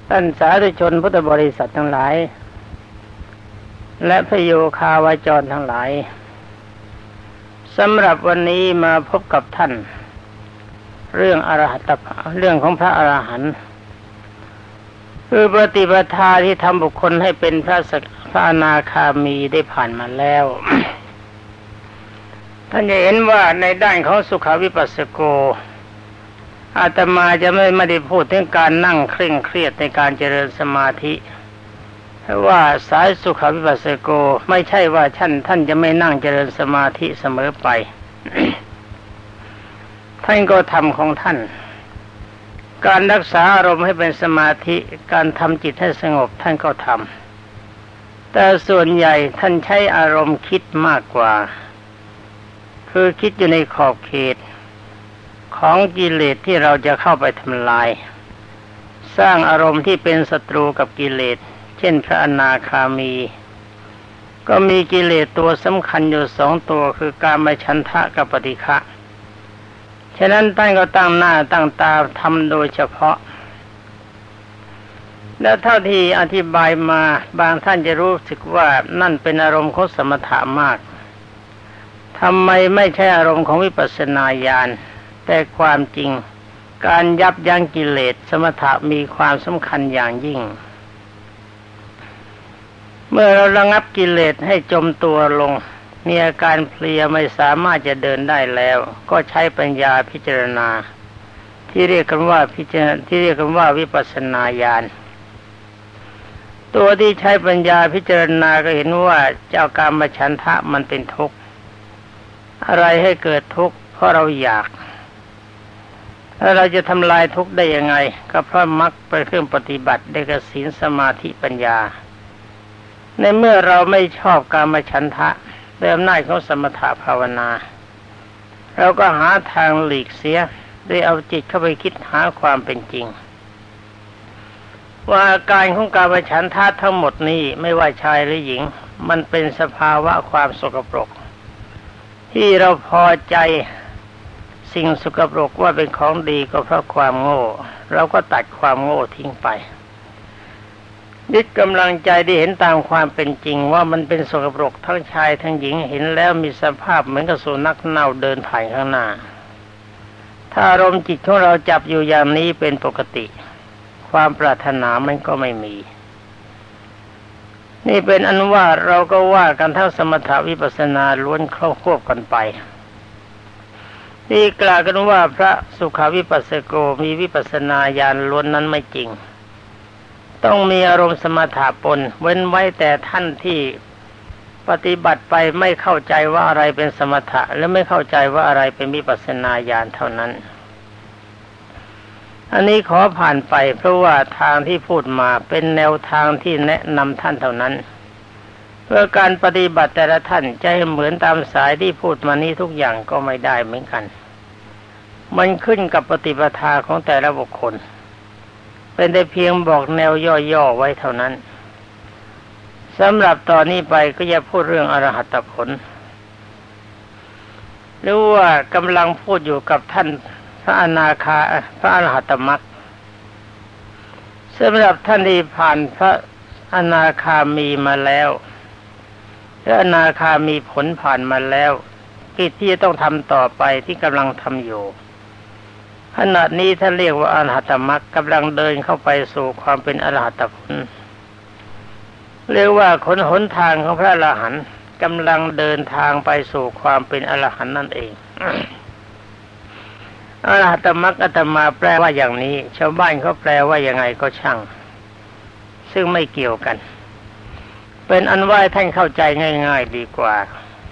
ท่านสาธุชนพุทธบริษัททั้งหลายและพระโยคาวาจรทั้งหลายสำหรับวันนี้มาพบกับท่านเรื่องอรหัตเรื่องของพระอรหันต์คือปฏิปทาที่ทำบุคคลให้เป็นพระอนาคามีได้ผ่านมาแล้ว ท่านจะเห็นว่าในด้านของสุขวิปัสสโกอาตมาจะไม่ได้พูดถึงการนั่งเคร่งเครียดในการเจริญสมาธิเพราะว่าสายสุขวิปัสสโกไม่ใช่ว่าท่านจะไม่นั่งเจริญสมาธิเสมอไป ท่านก็ทำของท่านการรักษาอารมณ์ให้เป็นสมาธิการทำจิตให้สงบท่านก็ทำแต่ส่วนใหญ่ท่านใช้อารมณ์คิดมากกว่าคือคิดอยู่ในขอบเขตของกิเลสที่เราจะเข้าไปทำลายสร้างอารมณ์ที่เป็นศัตรูกับกิเลสเช่นพระอนาคามีก็มีกิเลสตัวสำคัญอยู่สองตัวคือกามฉันทะกับปฏิฆะฉะนั้นท่านก็ตั้งหน้าตั้งตาทำโดยเฉพาะและเท่าที่อธิบายมาบางท่านจะรู้สึกว่านั่นเป็นอารมณ์ของสมถะมากทำไมไม่ใช่อารมณ์ของวิปัสสนาญาณแต่ความจริงการยับยั้งกิเลสสมถะมีความสำคัญอย่างยิ่งเมื่อเราระงับกิเลสให้จมตัวลงมีอาการเพลียไม่สามารถจะเดินได้แล้วก็ใช้ปัญญาพิจารณาที่เรียกกันว่าวิปัสสนาญาณตัวที่ใช้ปัญญาพิจารณาก็เห็นว่าเจ้ากามฉันทะมันเป็นทุกข์อะไรให้เกิดทุกข์เพราะเราอยากแล้วเราจะทำลายทุกข์ได้ยังไงก็เพราะมรรคเป็นเครื่องปฏิบัติได้กับศีลสมาธิปัญญาในเมื่อเราไม่ชอบกามฉันทะด้วยอำนาจของสมถะภาวนาเราก็หาทางหลีกเสียโดยเอาจิตเข้าไปคิดหาความเป็นจริงว่าอาการของกามฉันทะทั้งหมดนี้ไม่ว่าชายหรือหญิงมันเป็นสภาวะความสกปรกที่เราพอใจสิ่งสกปรกว่าเป็นของดีก็เพราะความโง่เราก็ตัดความโง่ทิ้งไปยึดกำลังใจได้เห็นตามความเป็นจริงว่ามันเป็นสกปรกทั้งชายทั้งหญิงเห็นแล้วมีสภาพเหมือนกับสุนัขเน่าเดินผ่านข้างหน้าถ้าอารมณ์จิตของเราจับอยู่อย่างนี้เป็นปกติความปรารถนามันก็ไม่มีนี่เป็นอันว่าเราก็ว่ากันทั้งสมถะวิปัสสนาล้วนเข้าควบกันไปนี่กล่าวกันว่าพระสุขวิปัสสโกมีวิปัสสนาญาณล้วนนั้นไม่จริงต้องมีอารมณ์สมถะปนเว้นไว้แต่ท่านที่ปฏิบัติไปไม่เข้าใจว่าอะไรเป็นสมถะและไม่เข้าใจว่าอะไรเป็นวิปัสสนาญาณเท่านั้นอันนี้ขอผ่านไปเพราะว่าทางที่พูดมาเป็นแนวทางที่แนะนำท่านเท่านั้นเพื่อการปฏิบัติแต่ละท่านจะให้เหมือนตามสายที่พูดมานี้ทุกอย่างก็ไม่ได้เหมือนกันมันขึ้นกับปฏิปทาของแต่ละบุคคลเป็นได้เพียงบอกแนวย่อๆไว้เท่านั้นสำหรับตอนนี้ไปก็จะพูดเรื่องอรหัตผลหรือว่ากำลังพูดอยู่กับท่านพระอนาคาพระอรหัตมรรคสำหรับท่านที่ผ่านพระอนาคามีมาแล้วพระอนาคามีผลผ่านมาแล้วกิจที่ต้องทำต่อไปที่กำลังทำอยู่ขณะนี้ท่านเรียกว่าอรหัตมรรคกำลังเดินเข้าไปสู่ความเป็นอรหัตผลเรียกว่าหนทางของพระอรหันต์กำลังเดินทางไปสู่ความเป็นอรหันต์นั่นเอง อรหัตมรรคอาตมาแปลว่าอย่างนี้ชาวบ้านเขาแปลว่ายังไงก็ช่างซึ่งไม่เกี่ยวกันเป็นอันว่าท่านเข้าใจง่ายๆดีกว่า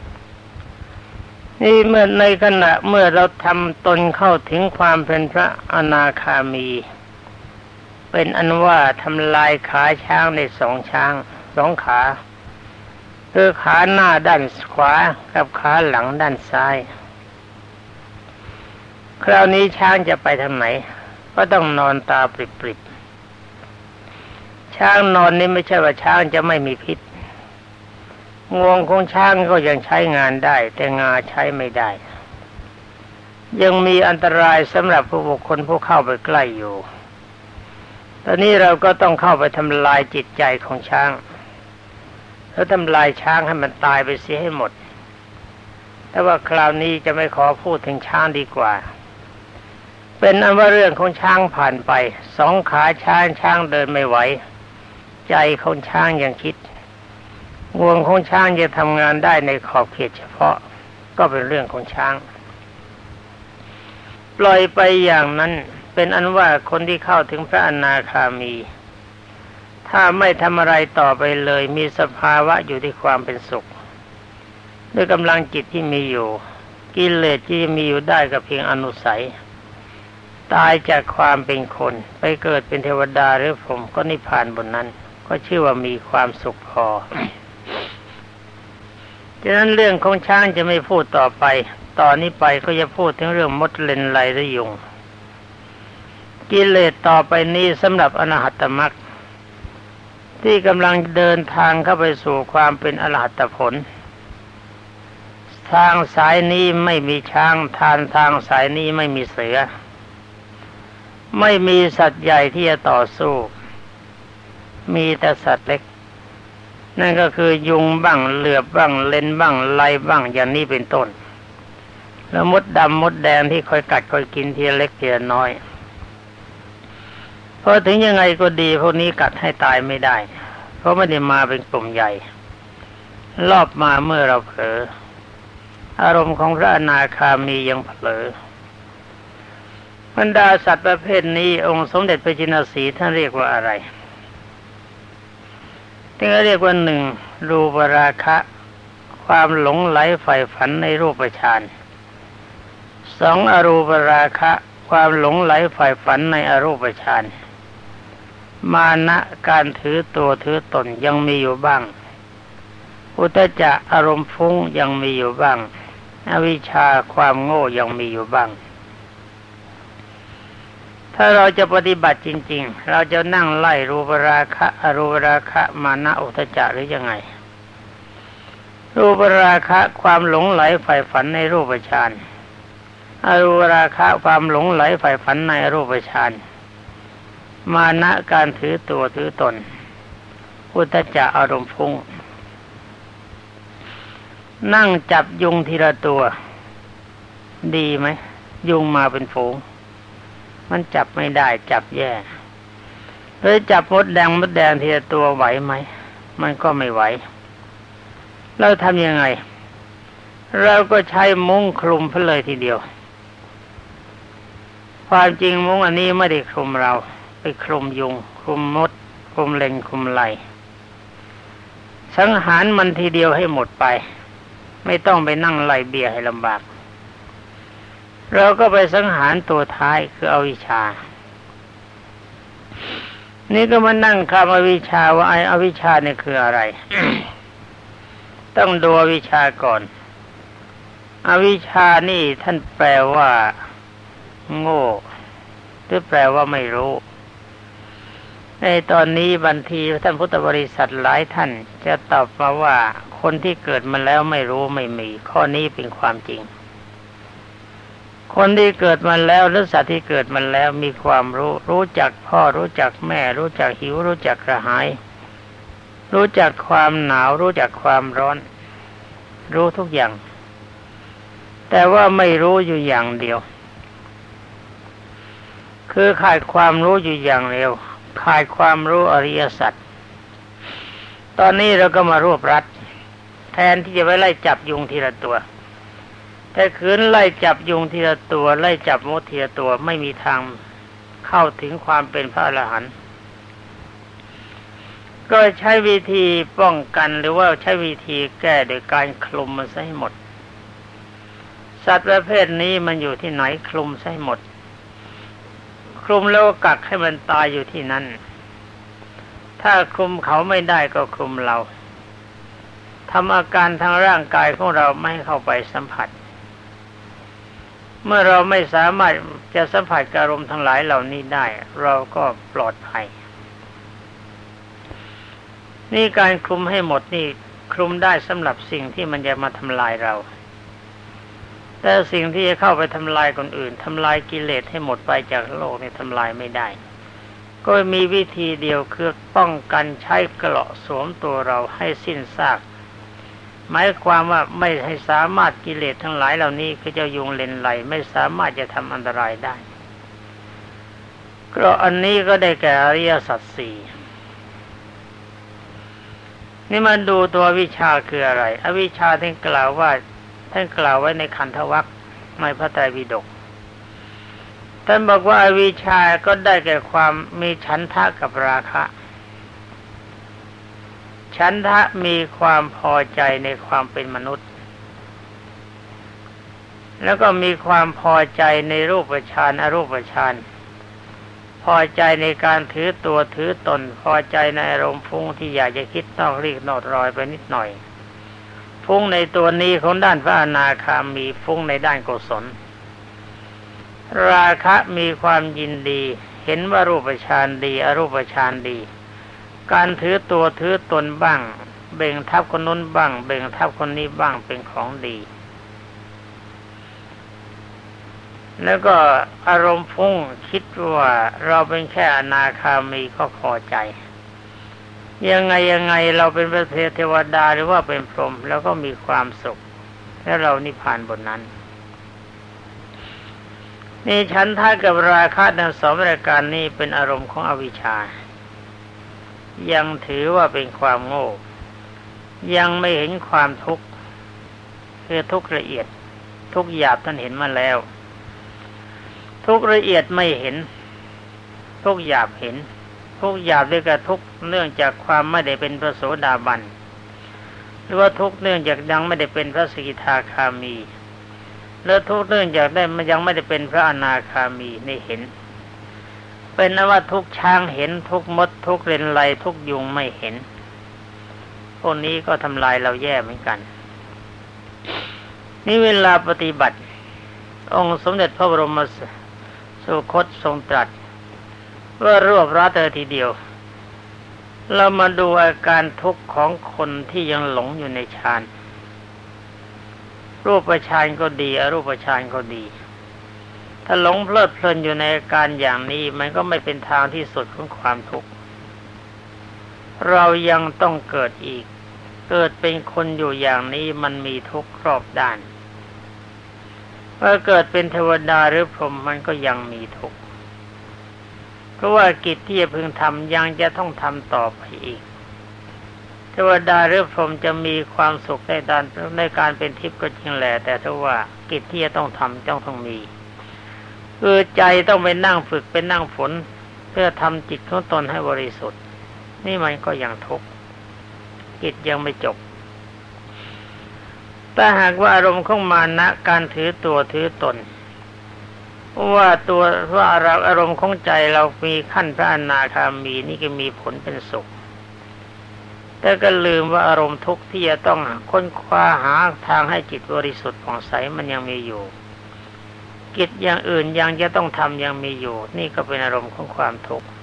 นี่เมื่อในขณะเมื่อเราทำตนเข้าถึงความเป็นพระอนาคามีเป็นอันว่าทำลายขาช้างในสองขาคือขาหน้าด้านขวากับขาหลังด้านซ้ายคราวนี้ช้างจะไปทางไหนก็ต้องนอนตาปริบๆช้างนอนนี่ไม่ใช่ว่าช้างจะไม่มีพิษงวงของช้างก็ยังใช้งานได้แต่งาใช้ไม่ได้ยังมีอันตรายสำหรับผู้บุคคลผู้เข้าไปใกล้อยู่ตอนนี้เราก็ต้องเข้าไปทำลายจิตใจของช้างแล้วทำลายช้างให้มันตายไปเสียให้หมดแต่ว่าคราวนี้จะไม่ขอพูดถึงช้างดีกว่าเป็นอันว่าเรื่องของช้างผ่านไป2 ขาช้างเดินไม่ไหวใจของช้างยังคิดงวงของช้างจะทำงานได้ในขอบเขตเฉพาะก็เป็นเรื่องของช้างปล่อยไปอย่างนั้นเป็นอันว่าคนที่เข้าถึงพระอนาคามีถ้าไม่ทำอะไรต่อไปเลยมีสภาวะอยู่ที่ความเป็นสุขด้วยกำลังจิตที่มีอยู่กิเลสที่มีอยู่ได้ก็เพียงอนุสัยตายจากความเป็นคนไปเกิดเป็นเทวดาหรือพรหมก็นิพพานบนนั้นก็ชื่อว่ามีความสุขพอฉะนั้นเรื่องของช้างจะไม่พูดต่อไปตอนนี้ไปก็จะพูดถึงเรื่องมดเลนไลและยุงกิเลสต่อไปนี้สำหรับอรหัตมรรคที่กำลังเดินทางเข้าไปสู่ความเป็นอรหัตผลทางสายนี้ไม่มีช้างทางสายนี้ไม่มีเสือไม่มีสัตว์ใหญ่ที่จะต่อสู้มีแต่สัตว์เล็กนั่นก็คือยุงบ้างเหลือบบ้างเลนบ้างไลบ้างอย่างนี้เป็นต้นแล้วมดดำมดแดงที่คอยกัดคอยกินทีเล็กทีน้อยเพราะถึงยังไงก็ดีพวกนี้กัดให้ตายไม่ได้เพราะไม่ได้มาเป็นกลุ่มใหญ่รอบมาเมื่อเราเผลออารมณ์ของพระอนาคามียังเผลอบรรดาสัตว์ประเภทนี้องค์สมเด็จพระจินสีท่านเรียกว่าอะไรที่เรียกว่า1รูปราคะความหลงไหลใฝ่ฝันในรูปฌาน2อรูปราคะความหลงไหลใฝ่ฝันในอรูปฌานมานะการถือตัวถือตนยังมีอยู่บ้างอุทธัจจะอารมณ์ฟุ้งยังมีอยู่บ้างอวิชชาความโง่ยังมีอยู่บ้างถ้าเราจะปฏิบัติจริงๆเราจะนั่งไล่รูปราคะอรูปราคะมานะอุทธัจจะหรือยังไงรูปราคะความหลงไหลใฝ่ฝันในรูปฌานอรูปราคะความหลงไหลใฝ่ฝันในอรูปฌานมานะการถือตัวถือตนอุทธัจจะอารมณ์ฟุ้งนั่งจับยุงทีละตัวดีไหมยุงมาเป็นฝูงมันจับไม่ได้จับแย่หรือจับมดแดงทีละตัวไหวไหมมันก็ไม่ไหวเราทำยังไงเราก็ใช้มุ้งคลุมไปเลยทีเดียวความจริงมุ้งอันนี้ไม่ได้คลุมเราไปคลุมยุงคลุมมดคลุมเล็งคลุมไหลสังหารมันทีเดียวให้หมดไปไม่ต้องไปนั่งไล่เบี้ยให้ลำบากเราก็ไปสังหารตัวท้ายคืออวิชชานี่ก็มานั่งคำอวิชชาว่าอวิชชาเนี่ยคืออะไร ต้องดูอวิชชาก่อนอวิชชานี่ท่านแปลว่าโง่หรือแปลว่าไม่รู้ในตอนนี้บางทีท่านพุทธบริษัทหลายท่านจะตอบมาว่าคนที่เกิดมาแล้วไม่รู้ไม่มีข้อนี้เป็นความจริงคนที่เกิดมาแล้วหรือสัตว์ที่เกิดมาแล้วมีความรู้จักพ่อรู้จักแม่รู้จักหิวรู้จักกระหายรู้จักความหนาวรู้จักความร้อนรู้ทุกอย่างแต่ว่าไม่รู้อยู่อย่างเดียวคือขาดความรู้อยู่อย่างเดียวขาดความรู้อริยสัจตอนนี้เราก็มารวบรัดแทนที่จะไปไล่จับยุงทีละตัวแต่คืนไล่จับยุงทีละตัวไล่จับมดทีละตัวไม่มีทางเข้าถึงความเป็นพระอรหันต์ก็ใช้วิธีป้องกันหรือว่าใช้วิธีแก้โดยการคลุมมันซะให้หมดสัตว์ประเภทนี้มันอยู่ที่ไหนคลุมซะให้หมดคลุมแล้วกักให้มันตายอยู่ที่นั่นถ้าคลุมเขาไม่ได้ก็คลุมเราทำอาการทางร่างกายของเราไม่ให้เข้าไปสัมผัสเมื่อเราไม่สามารถจะสัมผัสอารมณ์ทั้งหลายเหล่านี้ได้เราก็ปลอดภัยนี่การคลุมให้หมดนี่คลุมได้สำหรับสิ่งที่มันจะมาทำลายเราแต่สิ่งที่จะเข้าไปทำลายคนอื่นทำลายกิเลสให้หมดไปจากโลกนี่ทำลายไม่ได้ก็มีวิธีเดียวคือป้องกันใช้เกราะสวมตัวเราให้สิ้นซากหมายความว่าไม่ให้สามารถกิเลสทั้งหลายเหล่านี้คือเจ้ายุงเลนไหลไม่สามารถจะทำอันตรายได้เกราะอันนี้ก็ได้แก่อริยสัจสี่นี่มันดูตัววิชาคืออะไรอวิชชาท่านกล่าวไว้ในขันธวรรคในพระไตรปิฎกท่านบอกว่าอวิชชาก็ได้แก่ความมีฉันทะกับราคะฉันทะมีความพอใจในความเป็นมนุษย์แล้วก็มีความพอใจในรูปฌานอรูปฌานพอใจในการถือตัวถือตนพอใจในอารมณ์ฟุ้งที่อยากจะคิดนอกรีกนอกรอยไปนิดหน่อยฟุ้งในตัวนี้ของด้านพระอนาคามีฟุ้งในด้านกุศลราคะมีความยินดีเห็นว่ารูปฌานดีอรูปฌานดีการถือตัวถือตนบ้างเบ่งทับคนนู้นบ้างเบ่งทับคนนี้บ้างเป็นของดีแล้วก็อารมณ์ฟุ้งคิดว่าเราเป็นแค่อนาคามีก็พอใจยังไงเราเป็นพระเทวดาหรือว่าเป็นพรหมแล้วก็มีความสุขและเรานิพพานบนนั้นนี่ฉันทะกับราคะทั้งสองรายการนี้เป็นอารมณ์ของอวิชชายังถือว่าเป็นความโง่ยังไม่เห็นความทุกข์คือทุกข์ละเอียดทุกข์หยาบท่านเห็นมาแล้วทุกข์ละเอียดไม่เห็นทุกข์หยาบเห็นทุกข์หยาบด้วยกับทุกข์เนื่องจากความไม่ได้เป็นพระโสดาบันหรือว่าทุกข์เนื่องจากยังไม่ได้เป็นพระสกิทาคามีแล้วทุกข์เนื่องจากยังไม่ได้เป็นพระอนาคามีนี่เห็นเป็นนว่าทุกช้างเห็นทุกมดทุกเรนไลทุกยุงไม่เห็นพวกนี้ก็ทำลายเราแย่เหมือนกันนี่เวลาปฏิบัติองค์สมเด็จพระบรมสุคตทรงตรัสว่ารวบรัดเธอทีเดียวเรามาดูอาการทุกข์ของคนที่ยังหลงอยู่ในฌานรูปฌานก็ดีอรูปฌานก็ดีถ้าหลงเพลิดเพลินอยู่ในอาการอย่างนี้มันก็ไม่เป็นทางที่สุดของความทุกข์เรายังต้องเกิดอีกเกิดเป็นคนอยู่อย่างนี้มันมีทุกข์รอบด้านเมื่อเกิดเป็นเทวดาหรือพรหมมันก็ยังมีทุกข์เพราะว่ากิจที่จะพึงทำยังจะต้องทำต่อไปอีกเทวดาหรือพรหมจะมีความสุขในการเป็นทิพย์ก็จริงแหละแต่ถ้าว่ากิจที่จะต้องทำต้องมีคือใจต้องไปนั่งฝึกไปนั่งฝนเพื่อทำจิตของตนให้บริสุทธิ์นี่มันก็ยังทุกข์กิจยังไม่จบแต่หากว่าอารมณ์ของมานะการถือตัวถือตนว่าอารมณ์ของใจเรามีขั้นพระอนาคามีนี่ก็มีผลเป็นสุขแต่ก็ลืมว่าอารมณ์ทุกข์ที่จะต้องค้นคว้าหาทางให้จิตบริสุทธิ์ผ่องใสมันยังมีอยู่กิจอย่างอื่นยังจะต้องทำยังมีอยู่นี่ก็เป็นอารมณ์ของความทุกข์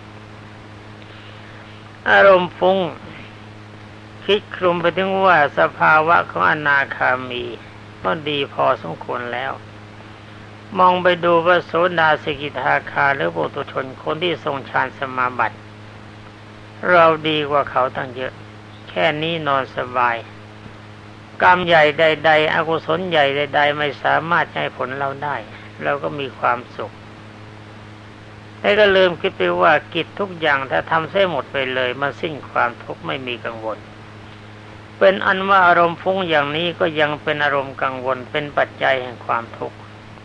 อารมณ์ฟุ้งคิดคลุมไปถึงว่าสภาวะของอนาคามีก็ดีพอสมควรแล้วมองไปดูว่าโสดาสกิทาคาหรือปุถุชนคนที่ทรงฌานสมาบัติเราดีกว่าเขาตั้งเยอะแค่นี้นอนสบายกรรมใหญ่ใดๆอกุศลใหญ่ใดๆไม่สามารถให้ผลเราได้เราก็มีความสุขแต่ก็ลืมคิดไปว่ากิจทุกอย่างถ้าทำเสียหมดไปเลยมันสิ้นความทุกข์ไม่มีกังวลเป็นอันว่าอารมณ์ฟุ้งอย่างนี้ก็ยังเป็นอารมณ์กังวลเป็นปัจจัยแห่งความทุกข์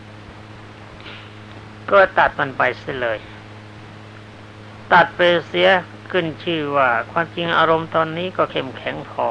ก็ตัดมันไปเสียเลยตัดไปเสียขึ้นชื่อว่าความจริงอารมณ์ตอนนี้ก็เข้มแข็งพอ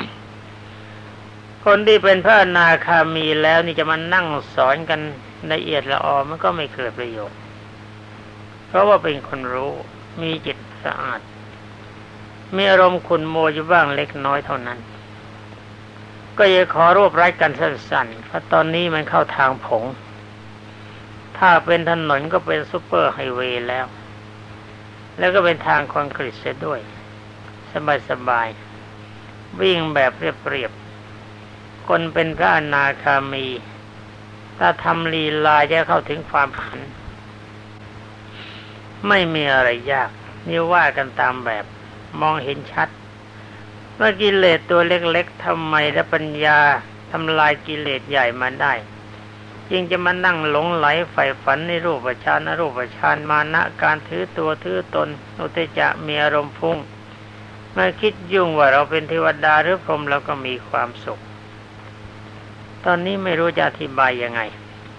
คนที่เป็นพระอนาคามีแล้วนี่จะมานั่งสอนกันละเอียดละออมันก็ไม่เกิดประโยชน์เพราะว่าเป็นคนรู้มีจิตสะอาดมีอารมณ์ขุ่นโมอยู่บ้างเล็กน้อยเท่านั้นก็อย่าขอรวบรัดกันสั้นๆเพราะตอนนี้มันเข้าทางผงถ้าเป็นถนนก็เป็นซุปเปอร์ไฮเวย์แล้วก็เป็นทางคอนกรีตเสียด้วยสบายๆวิ่งแบบเรียบๆคนเป็นพระอนาคามีถ้าทำลีลาจะเข้าถึงความขันไม่มีอะไรยากนี่ว่ากันตามแบบมองเห็นชัดเมื่อกิเลสตัวเล็กๆทำไมและปัญญาทำลายกิเลสใหญ่มันได้ยิ่งจะมานั่งหลงไหลใฝ่ฝันในรูปฌานอรูปฌานมานะการถือตัวถือตนอุทจะมีอารมณ์ฟุ้งเมื่อคิดยุ่งว่าเราเป็นเทวดาหรือพรหมเราก็มีความสุขตอนนี้ไม่รู้จะอธิบายยังไง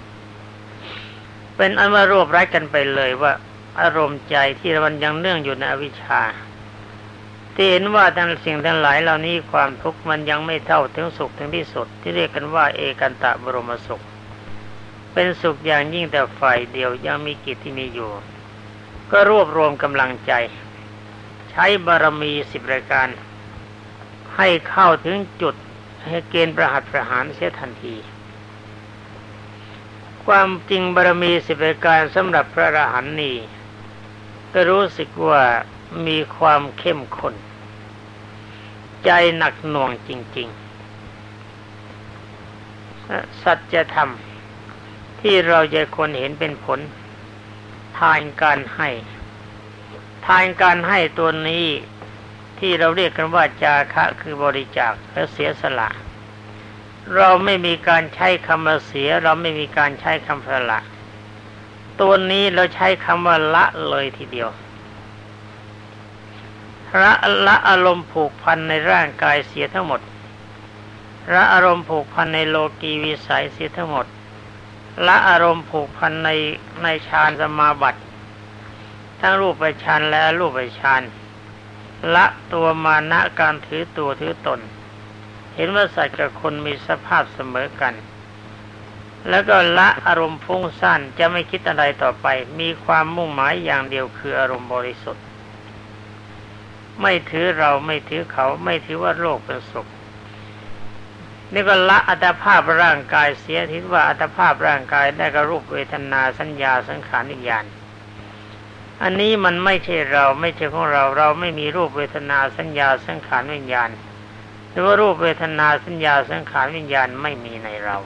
เป็นอันว่ารวบรัดกันไปเลยว่าอารมณ์ใจที่มันยังเนื่องอยู่ในอวิชชาที่เห็นว่าทั้งสิ่งทั้งหลายเหล่านี้ความทุกข์มันยังไม่เท่าถึงสุขถึงที่สุดที่เรียกกันว่าเอกันตะบรมสุขเป็นสุขอย่างยิ่งแต่ฝ่ายเดียวยังมีกิจที่มีอยู่ก็รวบรวมกำลังใจใช้บารมี10 รายการให้เข้าถึงจุดให้เกณฑ์ประหัตประหารเสียทันทีความจริงบารมี10 รายการสำหรับพระอรหันต์นี้ก็รู้สึกว่ามีความเข้มข้นใจหนักหน่วงจริงๆสัจธรรมที่เราจะควรเห็นเป็นผลทานการให้ตัวนี้ที่เราเรียกกันว่าจาคะคือบริจาคและเสียสละเราไม่มีการใช้คำว่าเสียเราไม่มีการใช้คำสละตัวนี้เราใช้คำว่าละเลยทีเดียวละอารมณ์ผูกพันในร่างกายเสียทั้งหมดละอารมณ์ผูกพันในโลกีวิสัยเสียทั้งหมดละอารมณ์ผูกพันในฌานสมาบัติทั้งรูปฌานและอรูปฌานละตัวมานะการถือตัวถือตนเห็นว่าสัตว์กับคนมีสภาพเสมอกันแล้วก็ละอารมณ์ฟุ้งซ่านจะไม่คิดอะไรต่อไปมีความมุ่งหมายอย่างเดียวคืออารมณ์บริสุทธิ์ไม่ถือเราไม่ถือเขาไม่ถือว่าโลกเป็นสุขนี่ก็ละอัตภาพร่างกายเสียทิศว่าอัตภาพร่างกายได้กับรูปเวทนาสัญญาสังขารวิญญาณอันนี้มันไม่ใช่เราไม่ใช่ของเราเราไม่มีรูปเวทนาสัญญาสังขารวิญญาณหรือว่ารูปเวทนาสัญญาสังขารวิญญาณไม่มีในเรา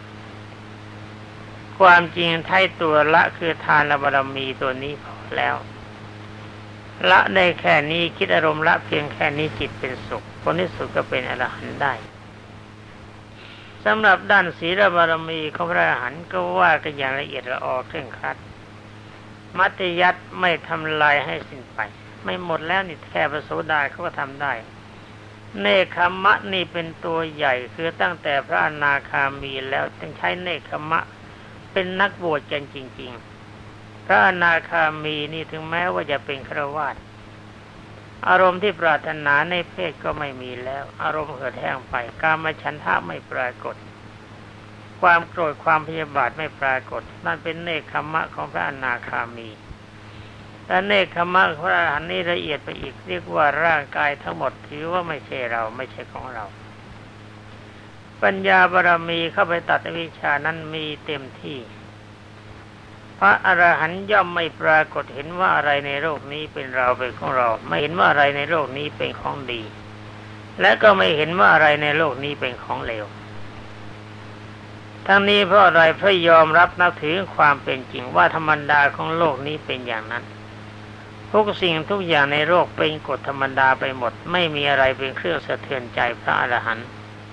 ความจริงไถ่ตัวละคือทานบารมีตัวนี้พอแล้วละได้แค่นี้คิดอารมณ์ละเพียงแค่นี้จิตเป็นสุขผลที่สุดก็เป็นอรหันต์ได้สำหรับด้านศีลบารมีของพระอรหันต์ก็ว่ากันอย่างละเอียดละออเคร่งครัดมัธยัสถ์ไม่ทำลายให้สิ้นไปไม่หมดแล้วนี่แค่พระโสดาเขาก็ทำได้เนคขมะนี่เป็นตัวใหญ่คือตั้งแต่พระอนาคามีแล้วจึงใช้เนคขมะเป็นนักบวชกันจริงๆพระอนาคามีนี่ถึงแม้ว่าจะเป็นฆราวาสอารมณ์ที่ปรารถนาในเพศก็ไม่มีแล้วอารมณ์เหือดแห้งไปกามฉันทะไม่ปรากฏความโกรธความพยาบาทไม่ปรากฏนั่นเป็นเนคขมะของพระอนาคามีแต่เนคขมะของพระอรหันต์นี้ละเอียดไปอีกเรียกว่าร่างกายทั้งหมดถือว่าไม่ใช่เราไม่ใช่ของเราปัญญาบารมีเข้าไปตัดอวิชชานั้นมีเต็มที่พระอรหันต์ย่อมไม่ปรากฏเห็นว่าอะไรในโลกนี้เป็นเราเป็นของเราไม่เห็นว่าอะไรในโลกนี้เป็นของดีและก็ไม่เห็นว่าอะไรในโลกนี้เป็นของเลวทั้งนี้เพราะอะไรเพราะยอมรับนับถือความเป็นจริงว่าธรรมดาของโลกนี้เป็นอย่างนั้นทุกสิ่งทุกอย่างในโลกเป็นกฎธรรมดาไปหมดไม่มีอะไรเป็นเครื่องสะเทือนใจพระอรหันต์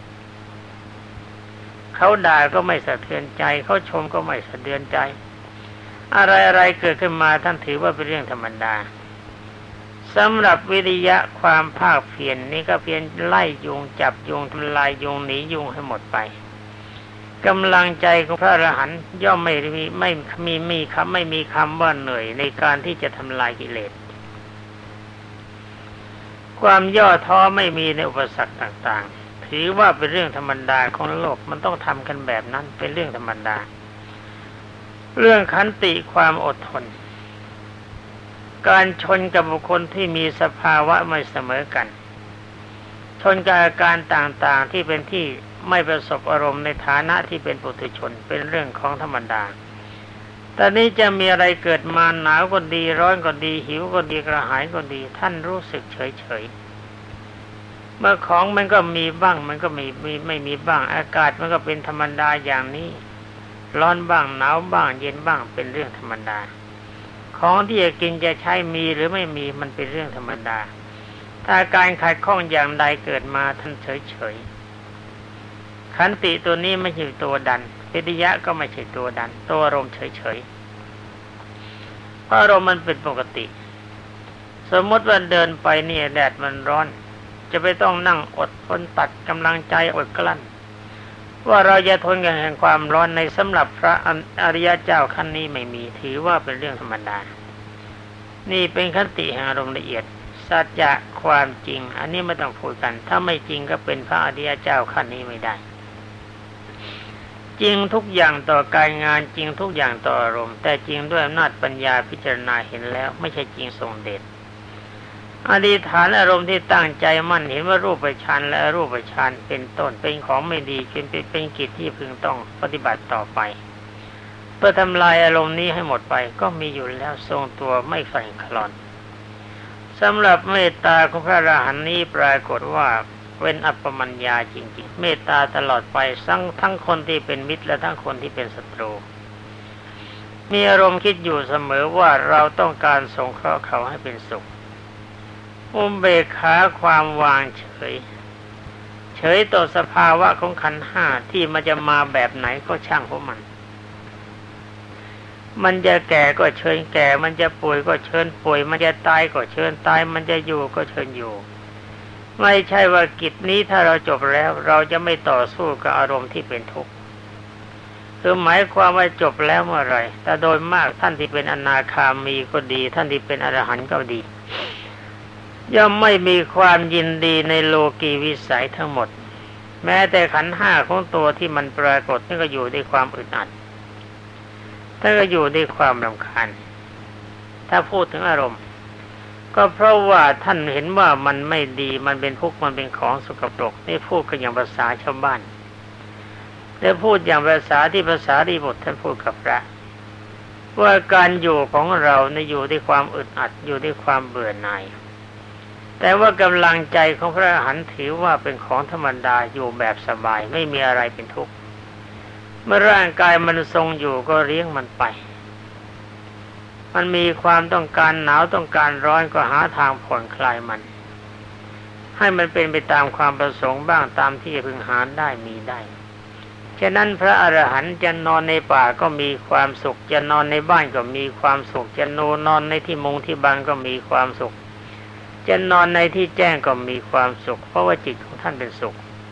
เขาด่าก็ไม่สะเทือนใจเขาชมก็ไม่สะเทือนใจอะไรๆเกิดขึ้นมาท่านถือว่าเป็นเรื่องธรรมดาสำหรับวิริยะความภาคเพียร นี่ก็เพียรไล่ยุงจับยุงทำลายยุงหนียุงให้หมดไปกำลังใจของพระอรหันต์ย่อมไม่มีคำว่าเหนื่อยในการที่จะทำลายกิเลสความย่อท้อไม่มีในอุปสรรคต่างๆถือว่าเป็นเรื่องธรรมดาของโลกมันต้องทำกันแบบนั้นเป็นเรื่องธรรมดาเรื่องขันติความอดทนการชนกับบุคคลที่มีสภาวะไม่เสมอกันชนกับอาการต่างๆที่เป็นที่ไม่ประสบอารมณ์ในฐานะที่เป็นปุถุชนเป็นเรื่องของธรรมดาแต่นี้จะมีอะไรเกิดมาหนาวก็ดีร้อนก็ดีหิวก็ดีกระหายก็ดีท่านรู้สึกเฉยๆเมื่อของมันก็มีบ้างมันก็ไม่มีบ้างอากาศมันก็เป็นธรรมดาอย่างนี้ร้อนบ้างหนาวบ้างเย็นบ้างเป็นเรื่องธรรมดาของที่จะกินจะใช้มีหรือไม่มีมันเป็นเรื่องธรรมดาถ้าการขัดข้องอย่างใดเกิดมาท่านเฉยๆขันติตัวนี้ไม่ใช่ตัวดันวิริยะก็ไม่ใช่ตัวดันตัวอารมณ์เฉยๆเพราะอารมณ์มันเป็นปกติสมมติว่าเดินไปเนี่ยแดดมันร้อนจะไปต้องนั่งอดทนตัดกำลังใจอดกลั้นว่าเราจะทนกับแห่งความร้อนในสำหรับพระอริยเจ้าขั้นนี้ไม่มีถือว่าเป็นเรื่องธรรมดานี่เป็นคติแห่งอารมณ์ละเอียดสัจจะความจริงอันนี้ไม่ต้องพูดกันถ้าไม่จริงก็เป็นพระอริยเจ้าขั้นนี้ไม่ได้จริงทุกอย่างต่อการงานจริงทุกอย่างต่ออารมณ์แต่จริงด้วยอำนาจปัญญาพิจารณาเห็นแล้วไม่ใช่จริงทรงเดชอธิษฐานอารมณ์ที่ตั้งใจมั่นเห็นว่ารูปฌานและอรูปฌานเป็นต้นเป็นของไม่ดีเป็นกิจที่พึงต้องปฏิบัติต่อไปเพื่อทำลายอารมณ์นี้ให้หมดไปก็มีอยู่แล้วทรงตัวไม่สั่นคลอนสำหรับเมตตาของพระอรหันต์นี้ปรากฏว่าเป็นอัปปมัญญาจริงๆเมตตาตลอดไปทั้งคนที่เป็นมิตรและทั้งคนที่เป็นศัตรูมีอารมณ์คิดอยู่เสมอว่าเราต้องการสงเคราะห์เขาให้เป็นสุขอุเบกขาความวางเฉยต่อสภาวะของขันธ์ห้าที่มันจะมาแบบไหนก็ช่างของมันจะแก่ก็เชิญแก่มันจะป่วยก็เชิญป่วยมันจะตายก็เชิญตายมันจะอยู่ก็เชิญอยู่ไม่ใช่ว่ากิจนี้ถ้าเราจบแล้วเราจะไม่ต่อสู้กับอารมณ์ที่เป็นทุกข์คือหมายความว่าจบแล้วเมื่อไรแต่โดยมากท่านที่เป็นอนาคามีก็ดีท่านที่เป็นอรหันต์ก็ดีย่อมไม่มีความยินดีในโลกีวิสัยทั้งหมดแม้แต่ขันธ์ห้าของตัวที่มันปรากฏนี่ก็อยู่ด้วยความอึดอัดท่านก็อยู่ด้วยความรำคาญถ้าพูดถึงอารมณ์ก็เพราะว่าท่านเห็นว่ามันไม่ดีมันเป็นทุกข์มันเป็นของสกปรกนี่พูดกันอย่างภาษาชาวบ้านแต่พูดอย่างภาษาที่ภาษาดีบทท่านพูดกับพระว่าการอยู่ของเราเนี่ยอยู่ด้วยความอึดอัดอยู่ด้วยความเบื่อหน่ายแต่ว่ากำลังใจของพระอรหันต์ถือว่าเป็นของธรรมดาอยู่แบบสบายไม่มีอะไรเป็นทุกข์เมื่อร่างกายมันทรงอยู่ก็เลี้ยงมันไปมันมีความต้องการหนาวต้องการร้อนก็หาทางผ่อนคลายมันให้มันเป็นไปตามความประสงค์บ้างตามที่พึงหาได้มีได้ฉะนั้นพระอรหันต์จะนอนในป่าก็มีความสุขจะนอนในบ้านก็มีความสุขจะนอนในที่มุงที่บังก็มีความสุขจะนอนในที่แจ้งก็มีความสุขเพราะว่าจิตของท่านเป็นสุข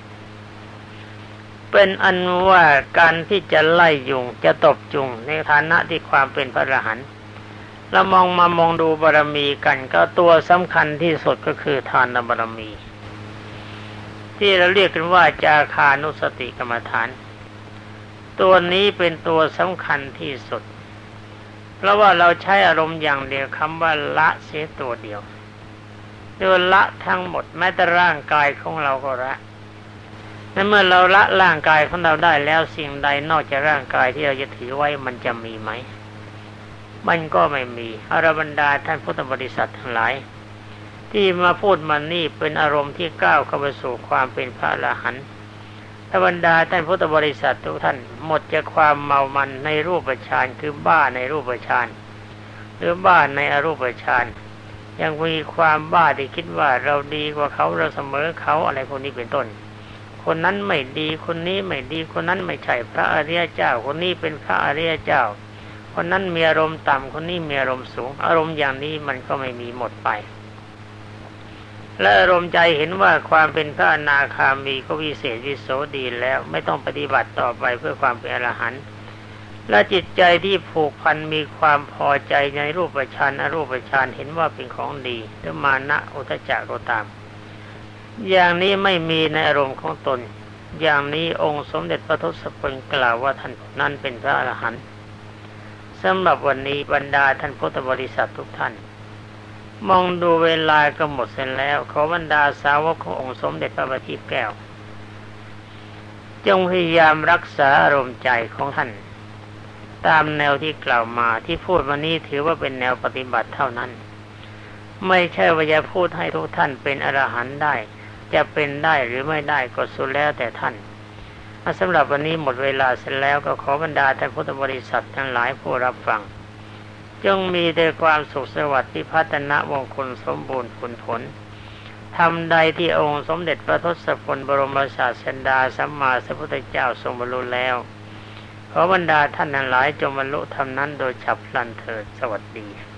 เป็นอันว่าการที่จะไล่ยุงจะตบยุงในฐานะที่ความเป็นพระอรหันต์เรามองดูบารมีกันก็ตัวสำคัญที่สุดก็คือทานบารมีที่เราเรียกกันว่าจาคานุสติกรรมฐานตัวนี้เป็นตัวสำคัญที่สุดเพราะว่าเราใช้อารมณ์อย่างเดียวคำว่าละเสียตัวเดียวโดยละทั้งหมดแม้แต่ร่างกายของเราก็ละในเมื่อเราละร่างกายของเราได้แล้วสิ่งใดนอกจากร่างกายที่เราจะถือไว้มันจะมีไหมมันก็ไม่มีอรบรรดาท่านพุทธบริษัททั้งหลายที่มาพูดมานี่เป็นอารมณ์ที่ก้าวเข้าไปสู่ความเป็นพระอรหันต์บรรดาท่านพุทธบริษัททุกท่านหมดจากความเมามันในรูปฌานคือบ้าในรูปฌานหรือบ้าในอรูปฌานยังมีความบ้าที่คิดว่าเราดีกว่าเขาเราเสมอเขาอะไรพวกนี้เป็นต้นคนนั้นไม่ดีคนนี้ไม่ดีคนนั้นไม่ใช่พระอริยเจ้าคนนี้เป็นพระอริยเจ้าคนนั้นมีอารมณ์ต่ำคนนี้มีอารมณ์สูงอารมณ์อย่างนี้มันก็ไม่มีหมดไปและอารมณ์ใจเห็นว่าความเป็นพระอนาคามีก็วิเศษวิโสดีแล้วไม่ต้องปฏิบัติต่อไปเพื่อความเป็นอรหันต์และจิตใจที่ผูกพันมีความพอใจในรูปฌานอรูปฌานเห็นว่าเป็นของดีหรือมานะอุทธัจจะก็ตามอย่างนี้ไม่มีในอารมณ์ของตนอย่างนี้องค์สมเด็จพระทศพลกล่าวว่าท่านนั้นเป็นพระอรหันต์สำหรับวันนี้บรรดาท่านพุทธบริษัททุกท่านมองดูเวลาก็หมดเสร็จแล้วขอบรรดาสาวกขององค์สมเด็จพระบัณฑิตแก้วจงพยายามรักษาอารมณ์ใจของท่านตามแนวที่กล่าวมาที่พูดวันนี้ถือว่าเป็นแนวปฏิบัติเท่านั้นไม่ใช่ว่าจะพูดให้ทุกท่านเป็นอรหันต์ได้จะเป็นได้หรือไม่ได้ก็สุดแล้วแต่ท่านสำหรับวันนี้หมดเวลาเสร็จแล้วก็ขอบรรดาท่านพุทธบริษัททั้งหลายผู้รับฟังจงมีแต่ความสุขสวัสดิ์พิพัฒนมงคลสมบูรณ์ผลทำใดที่องค์สมเด็จพระทศพลบรมศาสดาสัมมาสัมพุทธเจ้าทรงบรรลุแล้ว ขอบรรดาท่านทั้งหลายจงบรรลุธรรมนั้นโดยฉับพลันเถิดสวัสดี